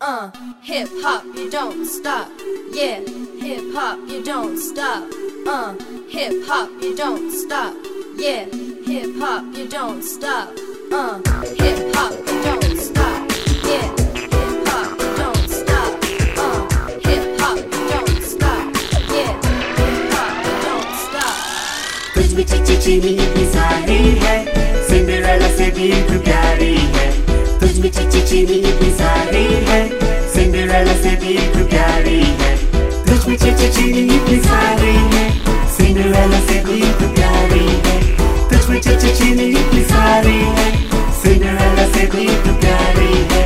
Hip hop, you don't stop. Yeah, hip hop, you don't stop. Hip hop, you don't stop. Yeah, hip hop, you don't stop. Hip hop, you don't stop. Yeah, hip hop, you don't stop. Hip hop, you don't stop. Yeah, hip hop, you don't stop. तुझ में चिचिनी इतनी सारी है, Cinderella से भी तू प्यारी है. तुझ में चिचिनी इतनी सारी है, सिंड्रेला से भी तू प्यारी है. तुझ में चिचिनी इतनी सारी है, सिंड्रेला से भी तू प्यारी है. तुझ में चिचिनी इतनी सारी है, सिंड्रेला से भी तू प्यारी है.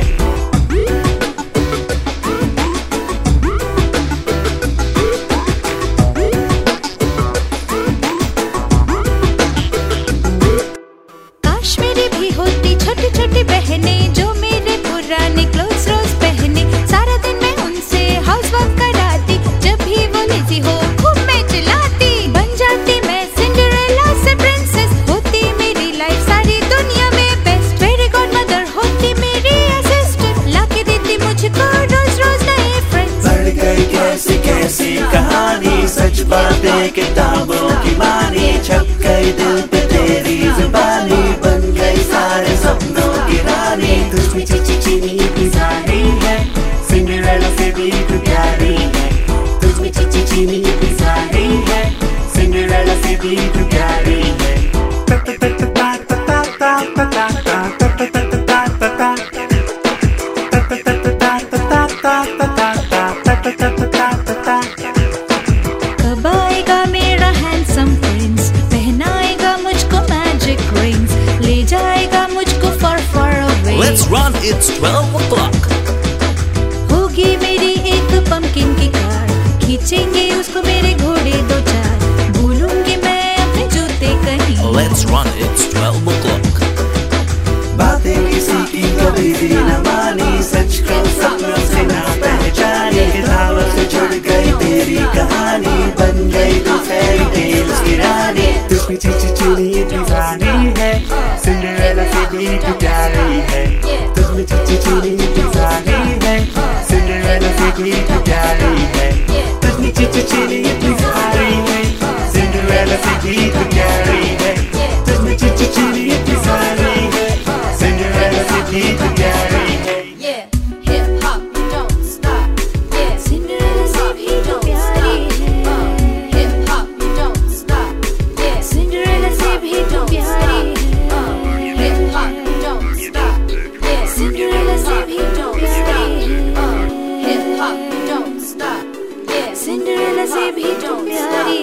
काश मेरी भी होती छोटी छोटी बहनें जो मेरे पुराने क्लोथ्स रोज पहने. सारा दिन मैं उनसे हाउसवर्क कराती, जब भी वो लेजी हो खूब मैं चिल्लाती. बन जाती मैं सिंड्रेला से प्रिंसेस, होती मेरी लाइफ सारी दुनिया में बेस्ट. फेरी गॉडमदर होती मेरी असिस्टेंट, लाके देती मुझको रोज रोज नए फ्रेंड्स. बढ़ गई कैसी कैसी कहानी, सच बातें किताबों की मानी. छप गई दिल पे तेरी जुबानी, बन गई सारे सपनों की रानी. तुझ में चिचिनी इतनी सारी है, सिंड्रेला से भी तू प्यारी है. तुझ में चिचिनी इतनी सारी है, सिंड्रेला से भी तू प्यारी है. कब आएगा मेरा हैंडसम प्रिंस, पहनाएगा मुझको मैजिक रिंग्स, ले जाएगा मुझको far far away. Let's run, it's 12 o'clock. होगी मेरी एक पंपकिन की कार, खींचेंगे उसको मेरे घोड़े दो चार. भूलूंगी मैं अपने जूते कहीं. Let's run, it's 12 o'clock. बातें किसी की कभी भी न मानी, सच को सपनों से ना पहचानी. किताबों से जुड़ गई तेरी कहानी, बन गई तू फेरी टेल्स की रानी. तुझ में चिचिनी इतनी सारी है, सिंड्रेला से भी तू प्यारी है. तुझ में चिचिनी इतनी सारी है, सिंड्रेला से भी तू प्यारी है. तुझ में चिचिनी इतनी सारी है, सिंड्रेला से भी तू प्यारी है. तुझ में चिचिनी इतनी सारी है, सिंड्रेला से भी तू प्यारी है. Yeah, hip hop, you don't stop. Yeah, Cinderella से भी तो प्यारी है. hip hop, you don't stop. Yeah, Cinderella से भी तो प्यारी है. hip hop, you don't stop. Yeah, Cinderella से भी तो प्यारी है. hip hop, you don't stop. Yeah, Cinderella से भी तो प्यारी